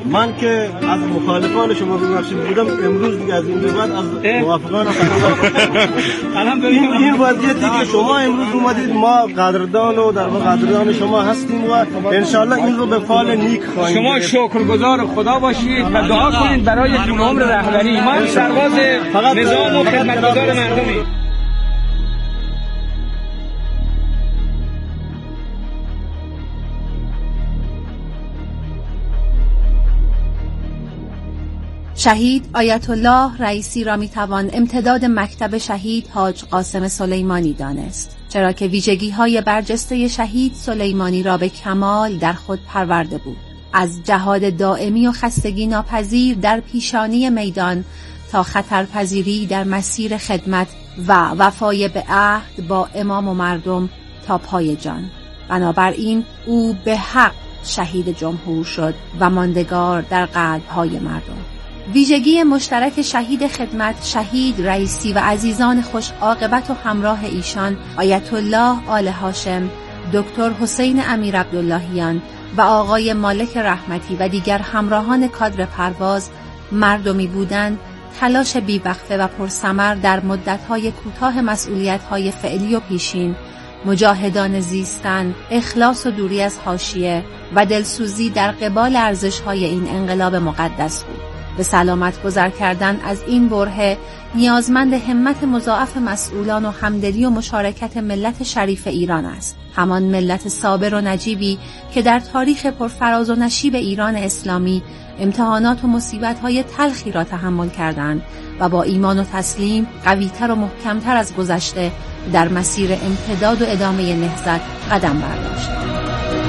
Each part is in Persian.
من که از مخالفان شما بودم، امروز دیگه از این به بعد از موافقان این وضعیتی که شما امروز اومدید، ما قدردان و در واقع قدردان شما هستیم و انشالله این رو به فال نیک خواهیم. شما شکرگزار خدا باشید و دعا کنید برای طول عمر رهبری. ما سرباز نظام و خدمتگزار مردمی. شهید آیت الله رئیسی را میتوان امتداد مکتب شهید حاج قاسم سلیمانی دانست، چرا که ویژگی‌های برجسته شهید سلیمانی را به کمال در خود پرورده بود. از جهاد دائمی و خستگی ناپذیر در پیشانی میدان تا خطرپذیری در مسیر خدمت و وفای به عهد با امام و مردم تا پای جان. بنابراین او به حق شهید جمهور شد و ماندگار در قلب‌های مردم. ویژگی مشترک شهید خدمت، شهید رئیسی و عزیزان خوش عاقبت و همراه ایشان آیت الله آل هاشم، دکتر حسین امیر عبداللهیان و آقای مالک رحمتی و دیگر همراهان کادر پرواز مردمی بودند تلاش بی‌وقفه و پرثمر در مدت‌های کوتاه مسئولیت‌های فعلی و پیشین، مجاهدان زیستن، اخلاص و دوری از حاشیه و دلسوزی در قبال ارزش‌های این انقلاب مقدس بود. به سلامت گذر کردن از این برهه نیازمند همت مضاعف مسئولان و همدلی و مشارکت ملت شریف ایران است. همان ملت صابر و نجیبی که در تاریخ پرفراز و نشیب ایران اسلامی امتحانات و مصیبت‌های تلخی را تحمل کردند و با ایمان و تسلیم قوی‌تر و محکم‌تر از گذشته در مسیر امتداد و ادامه نهضت قدم برداشتند.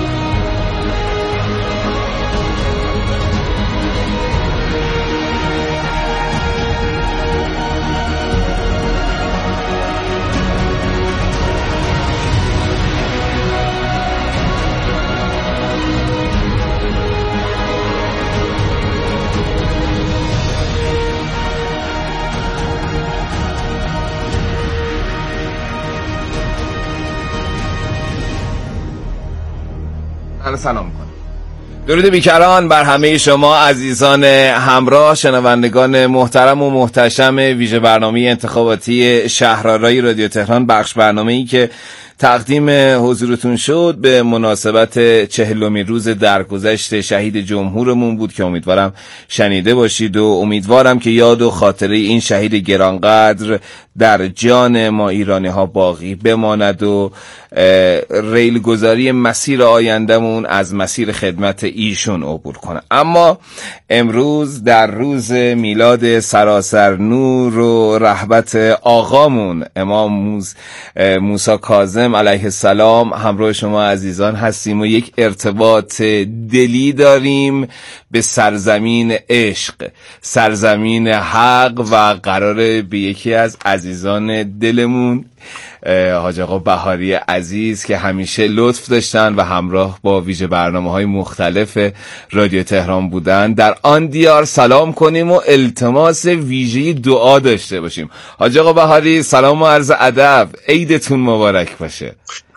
سلام کنم. درود بیکران بر همه شما عزیزان همراه، شنوندگان محترم و محتشم ویژه برنامه انتخاباتی شهرآرای رادیو تهران، بخش برنامه‌ای که تقدیم حضورتون شد به مناسبت 40مین روز درگذشت شهید جمهورمون بود که امیدوارم شنیده باشید و امیدوارم که یاد و خاطره این شهید گرانقدر در جان ما ایرانی ها باقی بماند و ریلگذاری مسیر آیندمون از مسیر خدمت ایشون عبور کنه. اما امروز در روز میلاد سراسر نور و رحمت آقامون امام موسی کاظم علیه السلام همراه شما عزیزان هستیم و یک ارتباط دلی داریم به سرزمین عشق، سرزمین حق و قراره به یکی از عزیزان دلمون حاج آقا بهاری عزیز که همیشه لطف داشتن و همراه با ویژه برنامه‌های مختلف رادیو تهران بودن در آن دیار سلام کنیم و التماس ویژه دعا داشته باشیم. حاج آقا بهاری سلام و عرض ادب، عیدتون مبارک باشه.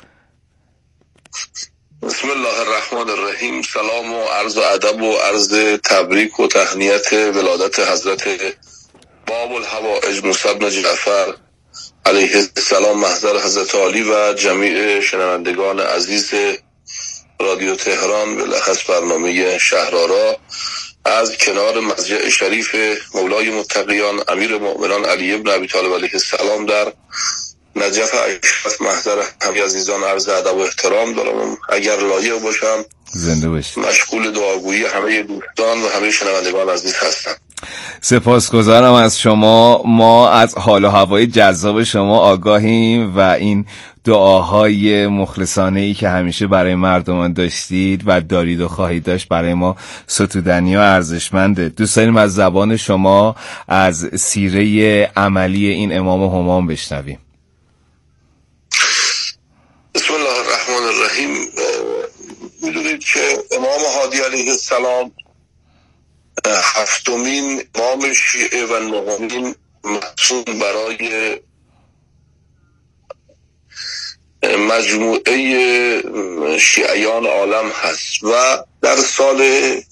بسم الله الرحمن الرحیم. سلام و عرض ادب و عرض تبریک و تهنیت ولادت حضرت باب الحوائج موسی بن جعفر علیه السلام محضر حضرت عالی و جمیع شنوندگان عزیز رادیو تهران، بالاخص برنامه شهرآرا از کنار مسجد شریف مولای متقیان امیر مؤمنان علی بن ابی طالب علیه السلام در نجف اشرف محضر همه عزیزان عرض ادب و احترام دارم. اگر لایق باشم زنده باشید. مشغول دعاگویی همه دوستان و همه شنوندگان عزیز هستم. سپاسگزارم از شما. ما از حال و هوای جذاب شما آگاهیم و این دعاهای مخلصانه‌ای که همیشه برای مردمان داشتید و دارید و خواهید داشت برای ما ستودنی و ارزشمنده. دوست داریم از زبان شما از سیره عملی این امام همام بشنویم. بسم الله الرحمن الرحیم. میدونید که امام هادی علیه السلام هفتمین امام شیعه و نهمین معصوم برای مجموعه شیعیان عالم هست و در سال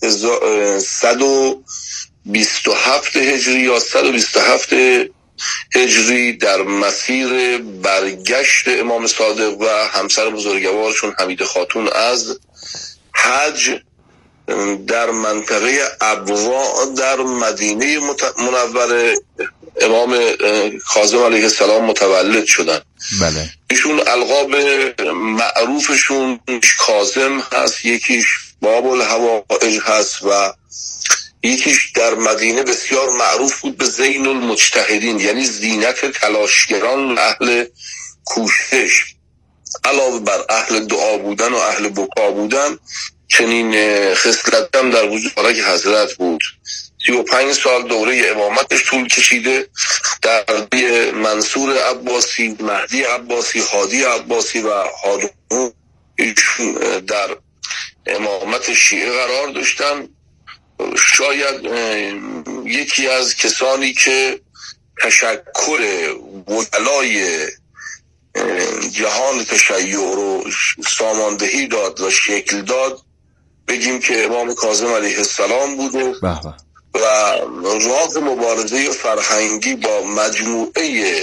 127 هجری یا 127 هجری در مسیر برگشت امام صادق و همسر بزرگوارشون حمیده خاتون از حج در منطقه ابوا در مدینه منوره امام کاظم علیه السلام متولد شدن. بله. ایشون القاب معروفشون کاظم هست، یکیش باب الهوائج هست و یکیش در مدینه بسیار معروف بود به زین المجتهدین، یعنی زینت تلاشگران، اهل کوشش. علاوه بر اهل دعا بودن و اهل بکا بودن، چنین خصلت هم در وجود مبارک حضرت بود. 35 سال دوره امامتش طول کشیده. در منصور عباسی، مهدی عباسی، هادی عباسی و هارون ایشون در امامت شیعه قرار داشتن. شاید یکی از کسانی که تشکل وکلای جهان تشیع رو ساماندهی داد و شکل داد بگیم که امام کاظم علیه السلام بوده و راه مبارزه فرهنگی با مجموعه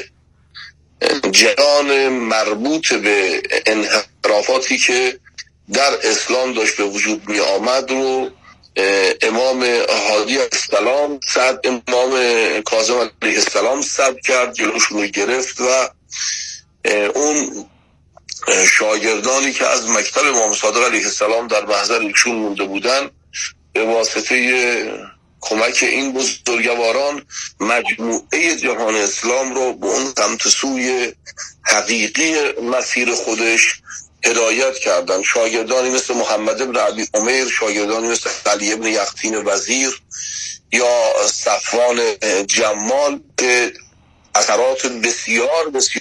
جهان مربوط به انحرافاتی که در اسلام داشت به وجود می آمد رو امام هادی علیه السلام امام کاظم علیه السلام سد کرد، جلوشون رو گرفت و اون شاگردانی که از مکتب امام صادق علیه السلام در محضر ایشون مونده بودن به واسطه کمک این بزرگواران مجموعه جهان اسلام رو به اون سمت سوی حقیقی مسیر خودش هدایت کردن. شاگردانی مثل محمد ابن علی عمیر، شاگردانی مثل علی ابن یقطین وزیر یا صفوان جمال که اثرات بسیار بسیار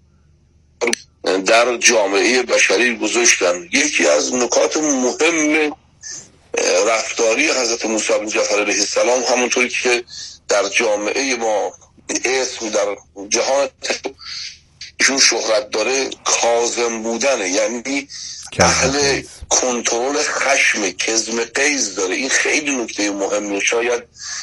در جامعه بشری گذاشتن. یکی از نکات مهم رفتاری حضرت موسی بن جعفر علیه السلام همونطوری که در جامعه ما اسم در جهان ایشون شهرت داره کاظم بودنه، یعنی اهل کنترل خشم، کظم غیظ داره. این خیلی نکته مهمه. شاید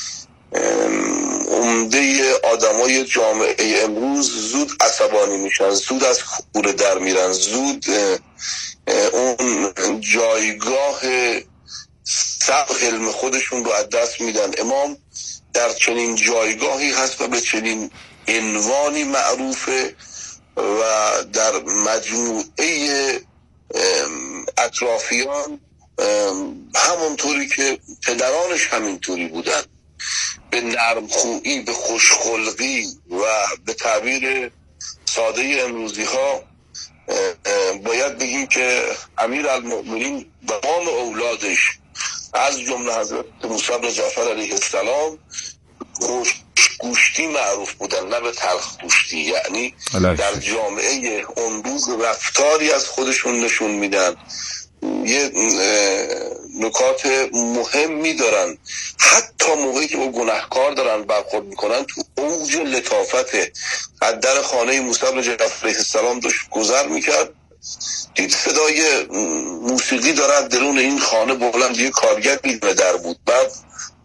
عمده آدمای جامعه امروز زود عصبانی میشن، زود از کوره در میرن، زود اون جایگاه صبر حلم خودشون رو از دست میدن. امام در چنین جایگاهی هست و به چنین عنوانی معروفه و در مجموعه اطرافیان همونطوری که پدرانش همینطوری بودن، به نرمخویی، به خوشخلقی و به تعبیر ساده امروزی ها باید بگیم که امیرالمؤمنین تمام اولادش از جمله حضرت موسی بن جعفر علیه السلام خوشگوشتی معروف بودن، نه به تلخ گوشتی. یعنی در جامعه اون روز رفتاری از خودشون نشون میدن، یه نکات مهمی دارن، حتی موقعی که با گناهکار دارن برخورد میکنن تو اوج لطافت. از در خانه موسی بن جعفر علیه السلام داشت گذر میکرد، دید صدای موسیقی داره درون این خانه بلند، یه کارگر میدونه در بود. بعد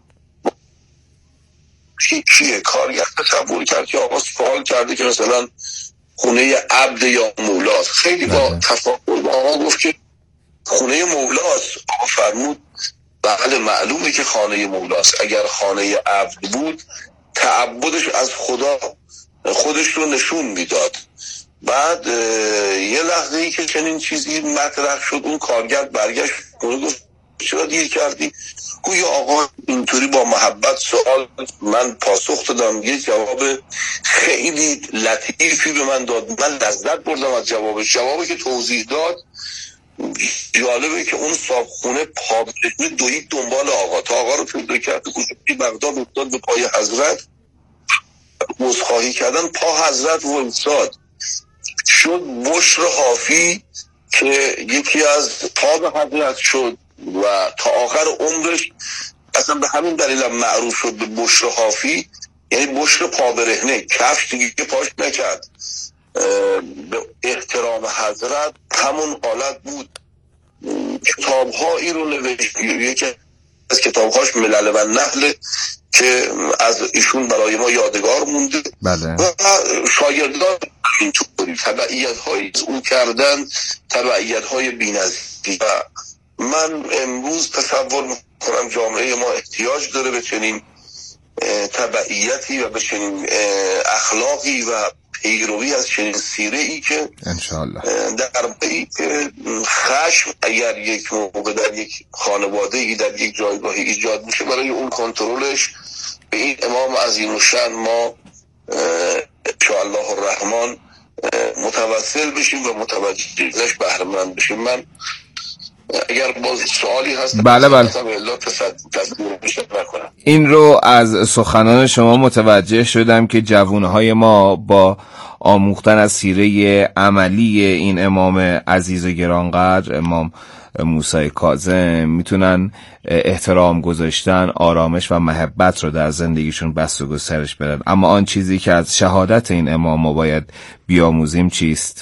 کیه کارگر تصور کرد که آقا سوال کرده که مثلا خونه عبد یا مولاست. خیلی با تفاکر با آقا گفت که خونه مولاست. آقا فرمود بله معلومه که خانه مولاست. اگر خانه عبد بود تعبدش از خدا خودش رو نشون میداد. بعد یه لحظه ای که چنین چیزی مطرح شد اون کارگر برگشت گفت چرا دیر کردی؟ گویا آقا اینطوری با محبت سوال من پاسخ دادم، یه جواب خیلی لطیفی به من داد، من لذت بردم از جوابش. جوابی که توضیح داد جالبه که اون صابخونه پابرشنه دوید دنبال آقا تا آقا رو پیدا کرد، گوشتی بغداد افتاد به پای حضرت، عذرخواهی کردن، پا حضرت وایساد، شد بشر حافی که یکی از پا حضرت شد و تا آخر عمرش اصلا به همین دلیل هم معروف شد به بشر حافی، یعنی بشر پا برهنه، کفش دیگه پاش نکرد. به احترام حضرت همون حالت بود. کتاب‌هایی رو نوشت. یکی از کتاب‌هاش ملل و نحل که از ایشون برای ما یادگار مونده. بله. و شاگردان اینطوری تبعیت‌هایی او کردن، تبعیت‌های بی‌نظیر. و من امروز تصور می‌کنم جامعه ما احتیاج داره به چنین تبعیتی و به چنین اخلاقی و پیروی از چنین سیره ای که انشاءالله در بی خشم اگر یک موقع در یک خانواده در یک جایگاهی ایجاد میشه، برای اون کنترلش به این امام عظیم الشأن ما انشاءالله الرحمن متوسل بشیم و متوجهش بهره مند بشیم. من اگر باز سوالی هست بله این رو از سخنان شما متوجه شدم که جوانهای ما با آموختن از سیره عملی این امام عزیز و گرانقدر امام موسی کاظم میتونن احترام گذاشتن، آرامش و محبت رو در زندگیشون بسط و گسترش بدن. اما آن چیزی که از شهادت این امام ما باید بیاموزیم چیست؟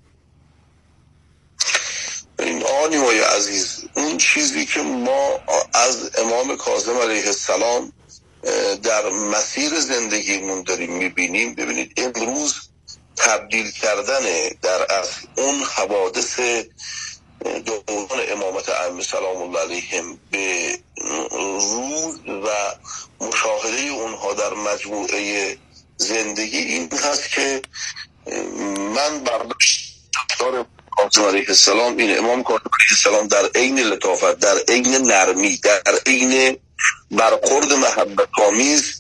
این آنیمای عزیز، اون چیزی که ما از امام کاظم علیه السلام در مسیر زندگیمون داریم میبینیم، ببینید امروز تبدیل کردن در از اون حوادث دوران امامت ائمه سلام الله علیهم به روز و مشاهده اونها در مجموعه زندگی این هست که من برداشت کاظم علیه السلام، این امام کاظم علیه السلام در عین لطافت، در عین نرمی، در عین برخورد محبت آمیز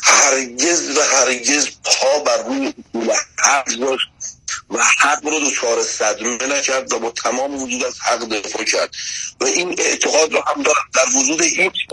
هرگز پا بر روی حق داشت و حق رو دچار صدمه نکرد و با تمام وجود از حق دفاع کرد. و این اعتقاد رو هم دارم در وجود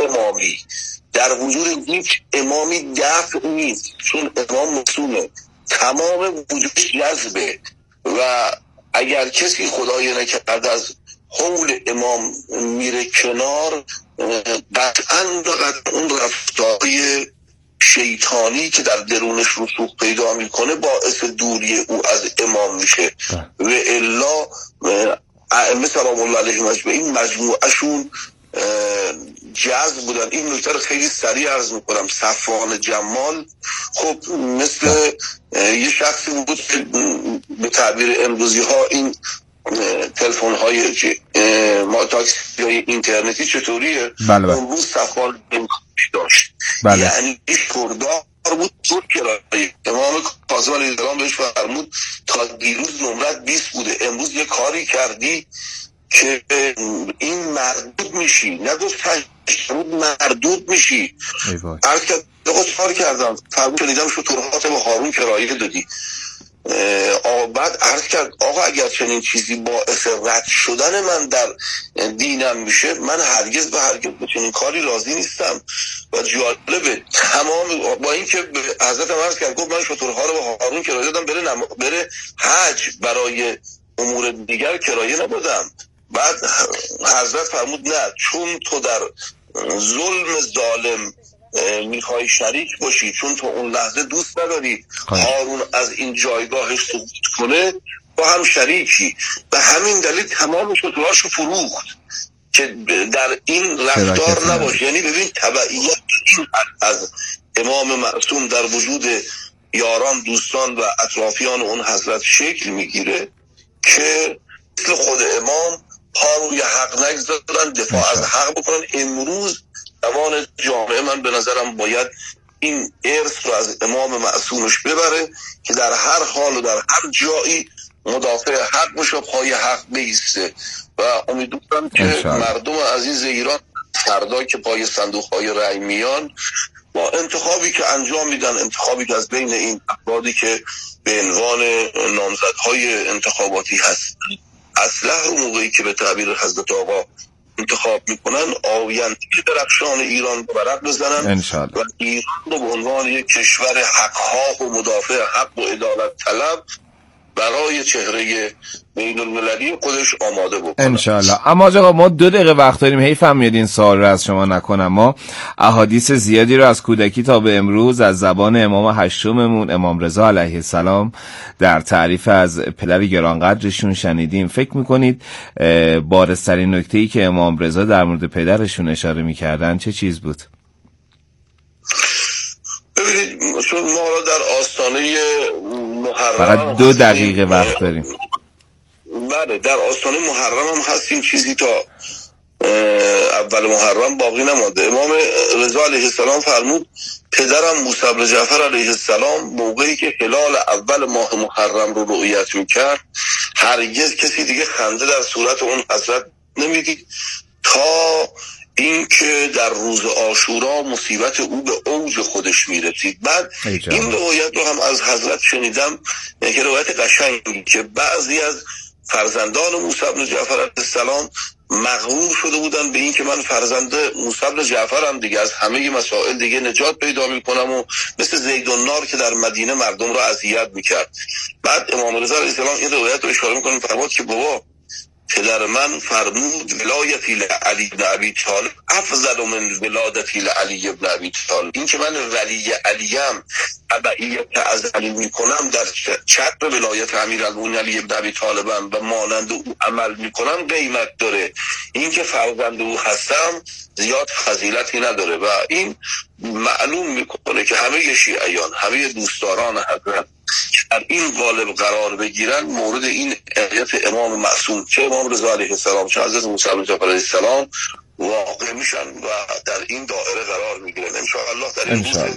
هیچ امامی دفع نیست، چون امام مسئوله، تمام وجودش جذبه و اگر کسی خدای نکرده از حول امام میره کنار، قطعاً اون رفتاری شیطانی که در درونش رسوخ پیدا میکنه باعث دوری او از امام میشه. و الا ائمه سلام الله علیهم اجمعین مجموعهشون جذب بودن. این نکته رو خیلی سریع عرض میکنم. صفوان جمال خب مثل یه شخصی بود که به تعبیر امروزی ها این تلفن های ما تاکسی های اینترنتی چطوریه؟ بله. امروز صفوان داشت. بله. یعنی پردار بود زور کرایه. امام کاظم علیه السلام بهش فرمود تا دیروز نمرت 20 بوده، امروز یه کاری کردی که این مردود میشی. نگفت مردود میشی. عرض کرد کار کردم، فرمود شنیدم شطورهات به هارون کرایه دادی. بعد عرض کرد آقا اگر چنین چیزی باعث رد شدن من در دینم میشه، من هرگز به چنین کاری راضی نیستم. و جالبه تمام با این که حضرت عرض کرد گفت من شطورها رو به هارون کرایه دادم بره حج، برای امور دیگر کرایه نبودم. بعد حضرت فرمود نه، چون تو در ظلم ظالم میخوای شریک باشی، چون تو اون لحظه دوست نداری هارون از این جایگاهش سقوط کنه، تو هم شریکی. به همین دلیل تمام شطورهاشو فروخت که در این رفتار نباشه. یعنی ببین تبعیت از امام معصوم در وجود یاران، دوستان و اطرافیان اون حضرت شکل میگیره که مثل خود امام پا روی حق نگذارن، دفاع از حق بکنن. امروز توان جامعه من به نظرم باید این ارث رو از امام معصومش ببره که در هر حال و در هر جایی مدافع حق باشه، پای حق بیسته. و امیدوارم که مردم عزیز ایران فردا که پای صندوق‌های رأی میان، با انتخابی که انجام میدن، انتخابی که از بین این افرادی که به عنوان نامزدهای انتخاباتی هست، اصلح رو موقعی که به تعبیر حضرت آقا انتخاب میکنن، آینده درخشان ایران رو برق بزنن و ایران رو به عنوان یک کشور حق‌ها و مدافع حق و عدالت طلب برای چهره بین المللی خودش آماده بکنه انشالله. اما آقا ما 2 دقیقه وقت داریم، حیفم میاد این سوال رو از شما نکنم. ما احادیث زیادی رو از کودکی تا به امروز از زبان امام هشتممون امام رضا علیه السلام در تعریف از پدر گرانقدرشون شنیدیم. فکر میکنید بارزترین نکته‌ای که امام رضا در مورد پدرشون اشاره میکردن چه چیز بود؟ ببینید چون ما را در آستانه محرم فقط 2 دقیقه وقت داریم. بله در آستانه محرم هم هستیم، چیزی تا اول محرم باقی نمانده. امام رضا علیه السلام فرمود پدرم موسی بن جعفر علیه السلام موقعی که هلال اول ماه محرم رو رؤیت میکرد هرگز کسی دیگه خنده در صورت اون حضرت نمیدید تا اینکه در روز عاشورا مصیبت او به اوج خودش میرسید. بعد این روایت رو هم از حضرت شنیدم که روایت قشنگی که بعضی از فرزندان موسی بن جعفر علیه السلام مغرور شده بودن به این که من فرزند موسی بن جعفرم دیگه از همه مسائل دیگه نجات پیدا میکنم و مثل زید النار که در مدینه مردم رو اذیت میکرد. بعد امام رضا علیه السلام این روایت رو اشاره میکنه فرمود که بابا پدر من فرمود ولایتی لعلی بن ابی طالب افضل من ولادتی لعلی بن ابی طالب. این که من ولی علیم تبعیت از علی میکنم در چتر ولایت امیرالمومنین علی بن ابی طالبم و مانند او عمل میکنم قیمت داره. این که فرزند او هستم زیاد فضیلتی نداره و این معلوم میکنه که همه شیعیان همه دوستداران حضرت در این قالب قرار بگیرن مورد این آیت امام معصوم چه امام رضا علیه السلام چه حضرت موسی بن جعفر علیه السلام واقع میشن و در این دایره قرار میگیرن. انشاءالله در این روز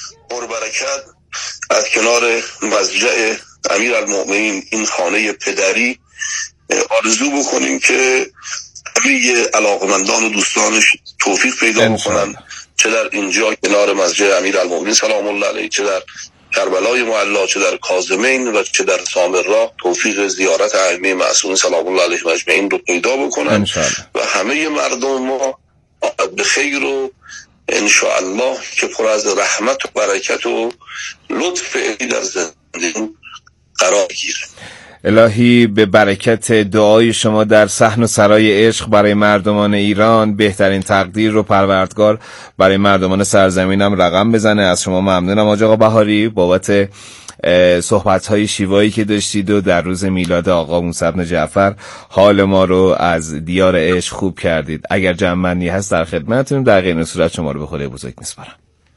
پربرکت از کنار مضجع امیرالمؤمنین این خانه پدری آرزو بکنیم که همه علاقمندان و دوستانش توفیق پیدا بکنن، چه در اینجا کنار مضجع امیرالمؤمنین سلام الله علیه، چه در کربلای معلا، چه در کاظمین و چه در سامرا توفیق زیارت ائمه معصومین سلام الله علیهم اجمعین رو پیدا بکنن و همه مردم ما به خیر و انشاءالله که پر از رحمت و برکت و لطف الهی در زندگی قرار گیره. الهی به برکت دعای شما در صحن و سرای عشق برای مردمان ایران بهترین تقدیر رو پروردگار برای مردمان سرزمینم رقم بزنه. از شما ممنونم حاج آقا بهاری بابت صحبت‌های شیوایی که داشتید و در روز میلاد آقا موسی بن جعفر حال ما رو از دیار عشق خوب کردید. اگر جمعنی هست در خدمتتونم، در غیر صورت شما رو به خدای بزرگ میسپارم.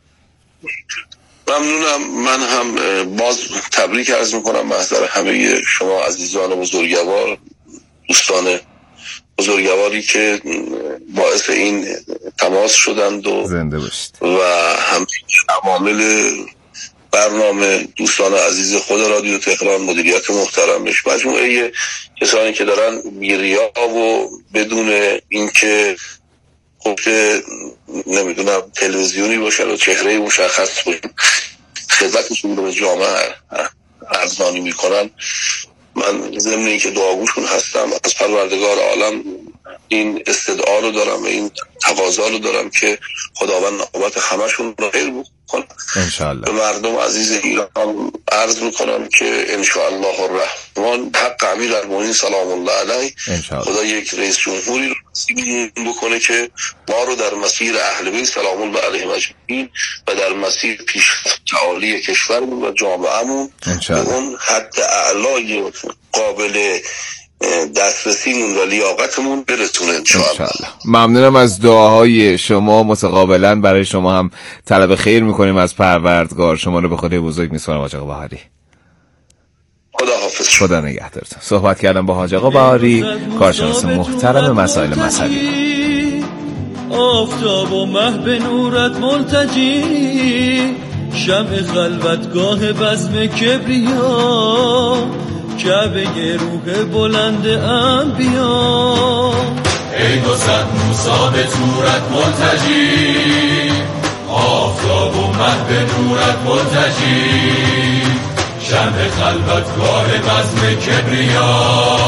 ممنونم. من هم باز تبریک عرض میکنم محضر همه شما عزیزان بزرگوار، دوستان بزرگواری که باعث این تماس شدند و زنده باشید و همه عوامل برنامه دوستان عزیز خود رادیو تهران، مدیریت محترمش، مجموعه کسانی که دارن بی‌ریا و بدون اینکه خب نمیدونم تلویزیونی باشه و چهره مشخص باشه خدمتشون رو به جامعه ارزانی میکنن. من ضمن اینکه دعاگوشون هستم از پروردگار عالم این استدعا رو دارم و این تقاضا رو دارم که خداوند نوبت همشون رو خیر بکنه. انشاءالله. به مردم عزیز ایران عرض میکنم که انشاءالله الرحمن حق امیرالمومنین سلام الله علیه خدا یک رئیس جمهوری رو بکنه که ما رو در مسیر اهل بیت سلام الله علیهم اجمعین و در مسیر پیشرفت عالی کشورمون و جامعهمون به اون حد اعلای قابل دسترسیمون و لیاقتمون برسونه انشاءالله. ممنونم از دعاهای شما، متقابلا برای شما هم طلب خیر میکنیم از پروردگار. شما رو به خدای بزرگ میسپارم حاج آقا بهاری. خدا حافظ. خدا نگهدارتون. صحبت کردم با حاج آقا بهاری، کارشناس محترم مسائل مذهبی. آفتاب و مه به نورت ملتجی، شمع خلوتگاه بزم کبریا، کعبه روح بلند انبیا. ای 200 موسی به تورت ملتجی، آفتاب و مه به نورت ملتجی، شمع خلوتگاه بزم کبریا،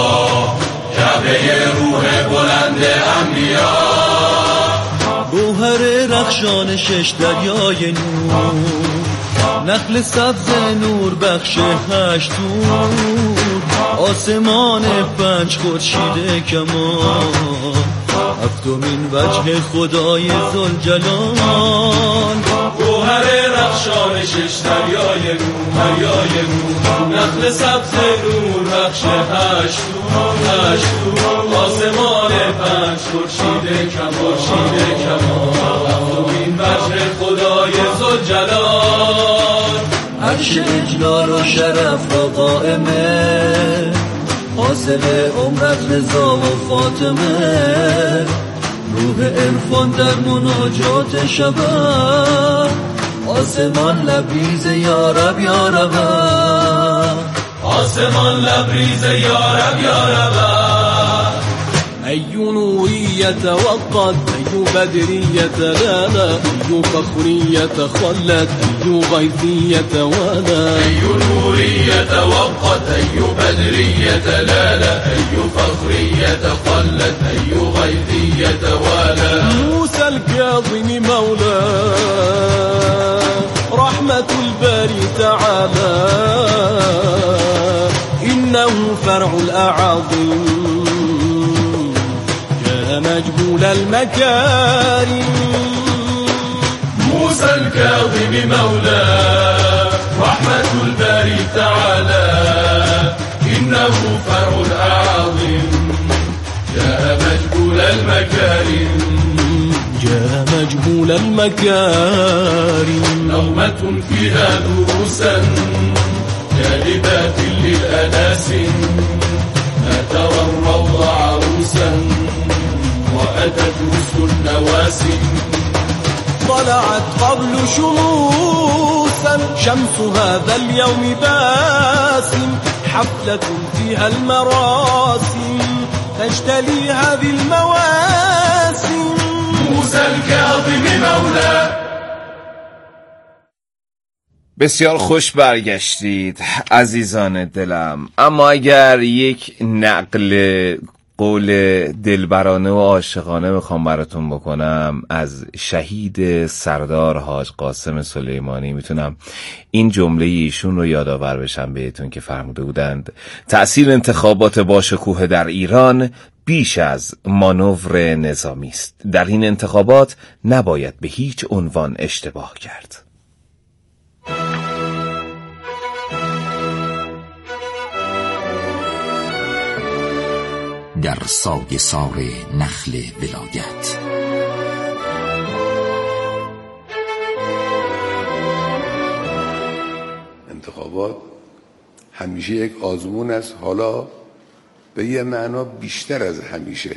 کعبه روح بلند انبیا. گوهر رخشان 6 دریای نور، نخل سبز نور بخش 8 دور، آسمان 5 خورشید کمان، هفتمین وجه خدای ذوالجلال، گوهر رخشان 6 دریای نور، نخل سبز نور بخش 8 آسمان 5 خورشید کمان، هفتمین وجه خدای ذوالجلال، عرش اجلال و شرف را قائمه، حاصل عمرت رضا و فاطمه، روح عرفان در مناجات شبه، آسمان لبریز یا رب یا رب، آسمان لبریز یا رب یا رب. أي نورية وقد، أي بدرية لالا، أي فخرية خلت، أي غيثية ولا، أي نورية وقد، أي بدرية لالا، أي فخرية خلت، أي غيثية ولا. موسى الكاظم مولاه، رحمة الباري تعالى، إنه فرع الأعاظم، مجبول المكارم. موسى الكاظم مولاه، رحمة الباري تعالى، إنه فرع الأعظم، جاء مجبول المكارم، جاء مجبول المكارم. نومة فيها دروسا جالبات للأناس، ما ترى الروض عروسا وأتت رسل النواسي، طلعت قبل شموسا شمس هذا اليوم باسم، حفلة فيها المراسم تجتلي هذه المواسم. موسى الكاظم مولاه. بسیار خوش برگشتید عزیزان دلم. اما اگر یک نقل قول دلبرانه و عاشقانه بخوام براتون بکنم از شهید سردار حاج قاسم سلیمانی، میتونم این جمله ایشون رو یادآور بشم بهتون که فرموده بودند تأثیر انتخابات باشکوه در ایران بیش از مانور نظامی است. در این انتخابات نباید به هیچ عنوان اشتباه کرد. در سایه سار نخل ولایت انتخابات همیشه یک آزمون است، حالا به یه معنا بیشتر از همیشه.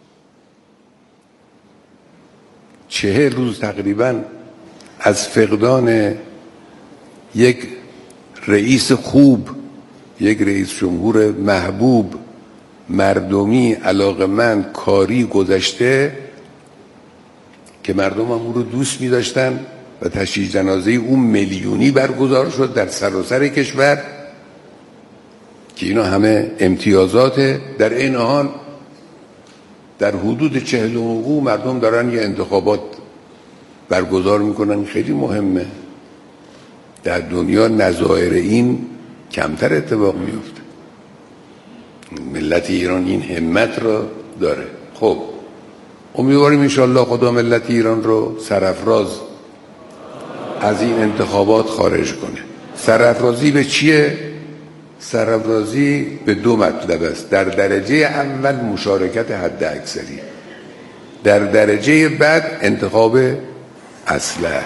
40 روز تقریبا از فقدان یک رئیس خوب، یک رئیس جمهور محبوب، مردمی، علاقمند، کاری گذشته که مردم هم او رو دوست می داشتن و تشییع جنازه اون میلیونی برگزار شد در سراسر کشور که اینا همه امتیازاته. در این حال در حدود 40 حقوق مردم دارن یه انتخابات برگزار میکنن. خیلی مهمه. در دنیا نظایر این کمتر اتفاق میفته. ملت ایران این همت را داره. خب امیدواریم انشالله خدا ملت ایران رو سرافراز از این انتخابات خارج کنه. سرافرازی به چیه؟ سرافرازی به 2 مطلب است. در درجه اول مشارکت حد اکثری، در درجه بعد انتخاب اسلحه.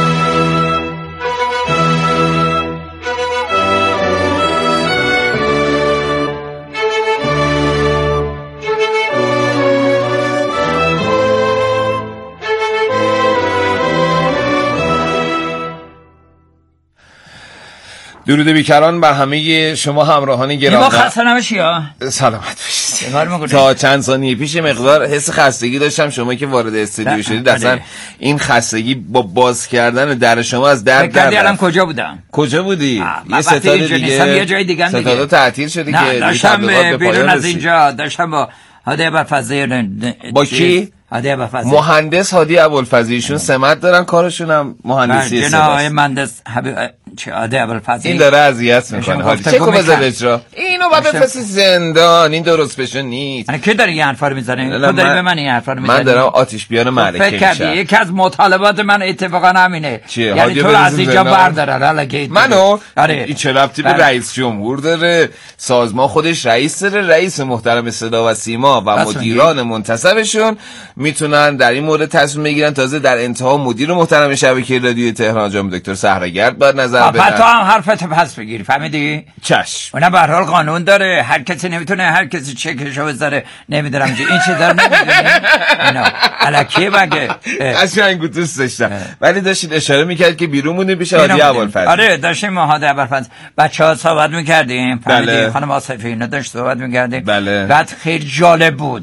درود بیکران بر همه شما همراهان گرامی. خسته نباشی ها. سلامت باشید. تا چند ثانیه پیش مقدار حس خستگی داشتم. شما که وارد استودیو شدید اصلا این خستگی با باز کردن در شما از در الان کجا بودم؟ کجا بودی؟ یه ستاره دیگه یه جای دیگه ستاره تعطیل شده که داشتم بیرون از اینجا، داشتم با هادی برفضه با کی؟ هادی ابوالفضلی. مهندس هادی ابوالفضلی، ایشون سمت دارن، کارشون هم مهندسی صداست. جناب مهندس هادی ابوالفضلی این داره اذیت میکنه. هادی چه کو بذار اجرا اینو بعد بفرستی زندان، این درست بشه نیست. کی داره این حرفا رو میزنه؟ تو داری به من این حرفا رو میزنی؟ من دارم آتش بیان معرکه فکر کردی یکی از مطالبات من اتفاقا همینه، یعنی تو از اینجا بردارن. حالا گیت منو این چه ربطی به رئیس جمهور داره؟ سازمان خودش رئیس داره، رئیس محترم صدا و سیما و مدیران منتصبشون میتونن در این مورد تصمیم بگیرن. تازه در انتها مدیر محترم شبکه رادیو تهران جناب دکتر صحراگرد باید نظر بدن. تو هم حرفتو پس بگیری، فهمیدی؟ چشم. اونم به هر حال قانون داره، هر کسی نمیتونه هر کسی چکشو بذاره. نمیدونم این چیزا رو نمیدونی اینا الکی مگه قشنگ دوست داشتم. ولی داشتید اشاره میکرد که بیرون مونده پیش هادی ابوالفضلی. آره داشتیم هادی ابوالفضلی بچه‌ها صحبت میکردیم، فهمیدی؟ خانم آصفی اینا داشت صحبت میکردیم. بعد خیلی جالب بود.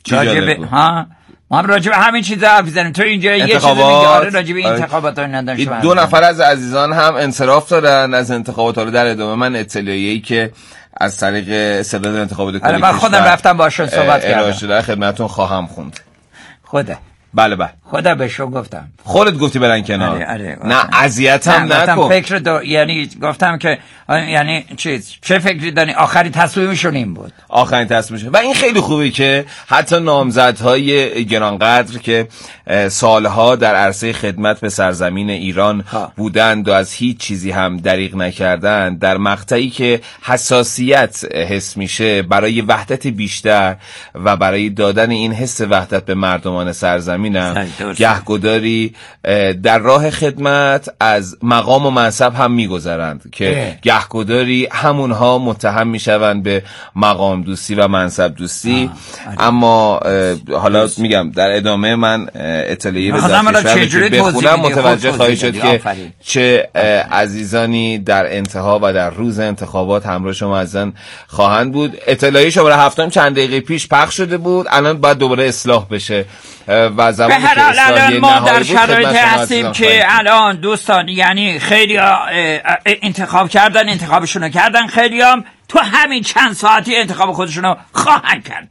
ما هم راجب همین چیزا حرف می‌زنیم. تو اینجا یه چیزی میگی آره راجب انتخابات اینا دو نفر از عزیزان هم انصراف دادن از انتخابات. رو در ادامه من اطلاعیه‌ای که از طریق استعداد انتخابات کلی من خودم رفتم باشون صحبت کردم، ارائه شده خدمتتون خواهم خوند. بله خدا بهشو گفتم. خودت گفتی برن کنار. آره. نه اذیتم نکن. فکر یعنی گفتم که یعنی چه فکری داری؟ آخرین تصمیمشون این بود. آخرین تصمیمشون. و این خیلی خوبه که حتی نامزدهای گرانقدر که سالها در عرصه خدمت به سرزمین ایران بودند و از هیچ چیزی هم دریغ نکردند، در مقطعی که حساسیت حس میشه برای وحدت بیشتر و برای دادن این حس وحدت به مردمان سرزمینم گهگداری در راه خدمت از مقام و منصب هم میگذرند که گهگداری همونها متهم میشوند به مقام دوستی و منصب دوستی. اما حالا میگم در ادامه من اطلاعی رو که بخونم متوجه خواهی شد که چه عزیزانی در انتها و در روز انتخابات همراه شما عزیزان خواهند بود. اطلاعی شماره 7 چند دقیقه پیش پخش شده بود، الان باید دوباره اصلاح بشه و زمانی که اصلاحی ما در شرایطی هستیم که الان دوستان یعنی خیلی انتخاب کردن، انتخابشونو کردن، خیلی هم تو همین چند ساعتی انتخاب خودشونو خواهند کرد.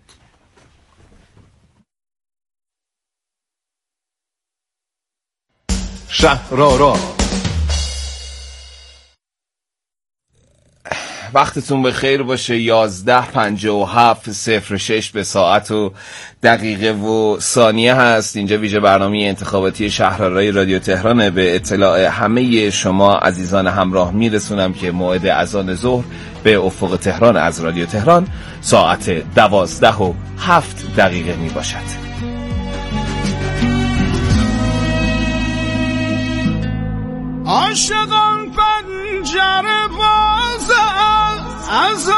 شهرآرا وقتتون به خیر باشه. 11:57:06 به ساعت و دقیقه و ثانیه هست. اینجا ویژه برنامه انتخاباتی شهرآرای رادیو تهرانه. به اطلاع همه شما عزیزان همراه میرسونم که موعد اذان ظهر به افق تهران از رادیو تهران ساعت 12:07 می باشد. عاشقان پنجره باز از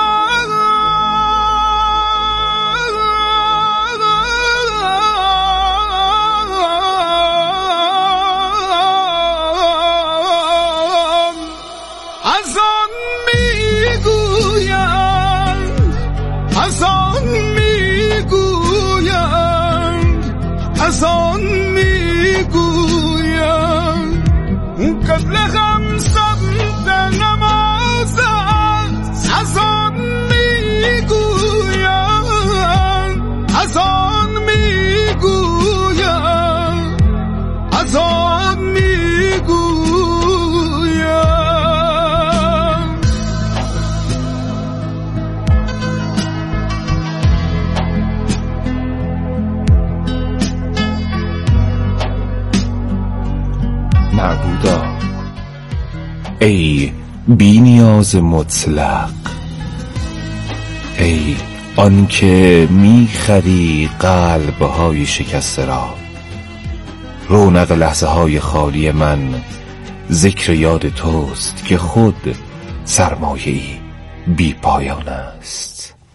آن میگویند، از آن میگویند، از آن میگویند قبل خمسة نماز از آن میگویند، از آن میگویند، از آن میگویند. معبودا ای بی نیاز مطلق، ای آن که میخری قلبهای شکسته را، رونق لحظه های خالی من ذکر یاد توست که خود سرمایه‌ای بی پایان است.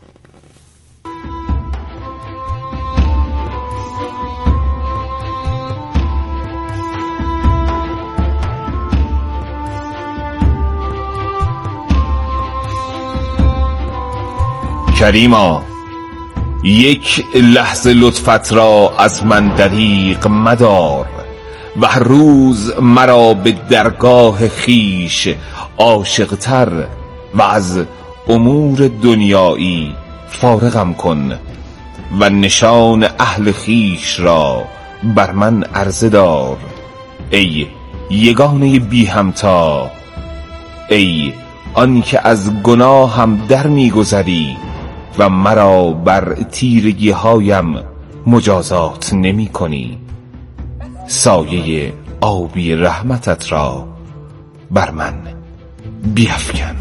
کریما یک لحظه لطفت را از من دریغ مدار و هر روز مرا به درگاه خیش عاشقتر و از امور دنیایی فارغم کن و نشان اهل خیش را بر من عرضه دار. ای یگانه بی همتا، ای آن که از گناهم در می‌گذری و مرا بر تیرگی هایم مجازات نمی کنی. سایه آبی رحمتت را بر من بیفکن.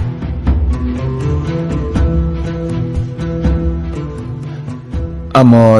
اما